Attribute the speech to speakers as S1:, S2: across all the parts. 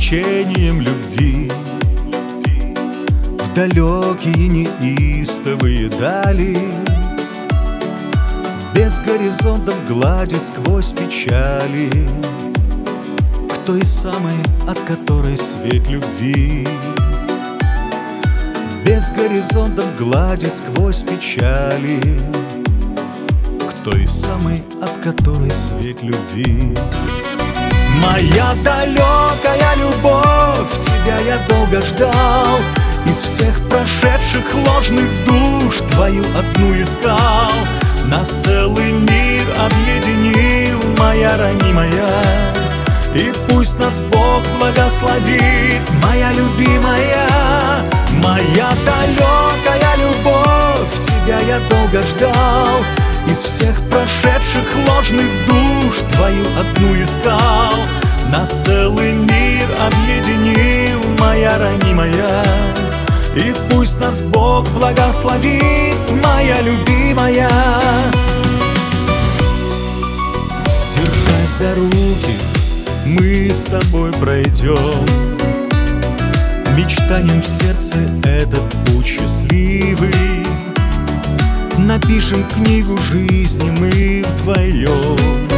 S1: течением любви в далекие неистовые дали, без горизонтов глади сквозь печали, к той самой, от которой свет любви. Без горизонтов глади сквозь печали, к той самой, от которой свет любви. Моя далекая любовь, тебя я долго ждал, из всех прошедших ложных душ твою одну искал. Нас целый мир объединил, моя ранимая, и пусть нас Бог благословит, моя любимая. Моя далекая любовь, тебя я долго ждал, из всех прошедших ложных душ твою одну искал. Нас целый мир объединил, моя ранимая, и пусть нас Бог благословит, моя любимая. Держась за руки, мы с тобой пройдем мечтанием в сердце этот путь счастливый. Напишем книгу жизни мы вдвоем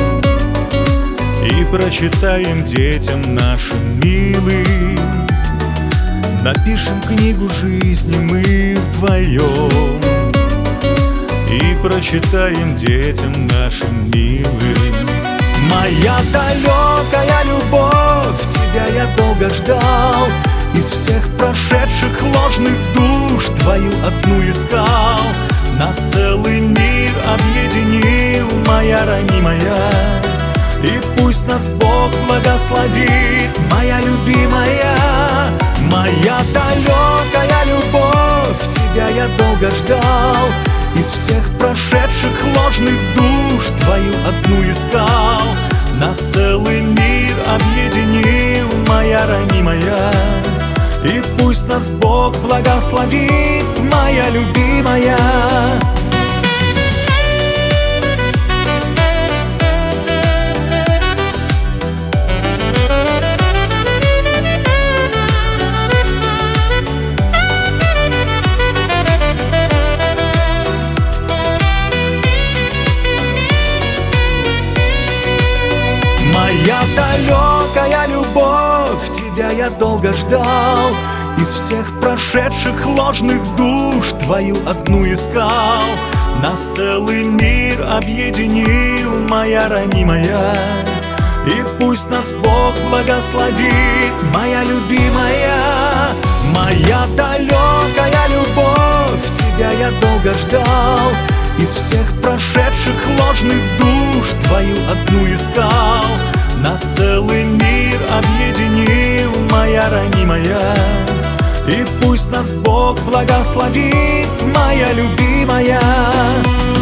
S1: и прочитаем детям нашим милым. Напишем книгу жизни мы вдвоем и прочитаем детям нашим милым. Моя далекая любовь, тебя я долго ждал, из всех прошедших ложных душ твою одну искал. Нас целый мир объединил, моя ранимая, и пусть нас Бог благословит, моя любимая. Моя далекая любовь, тебя я долго ждал, из всех прошедших ложных душ твою одну искал. Нас целый мир объединил, моя ранимая, и пусть нас Бог благословит, моя любимая. Моя далекая любовь, тебя я долго ждал, из всех прошедших ложных душ твою одну искал. Нас целый мир объединил, моя ранимая, и пусть нас Бог благословит, моя любимая. Моя далекая любовь, тебя я долго ждал, из всех прошедших ложных душ твою одну искал. Нас целый мир объединил, моя ранимая, и пусть нас Бог благословит, моя любимая.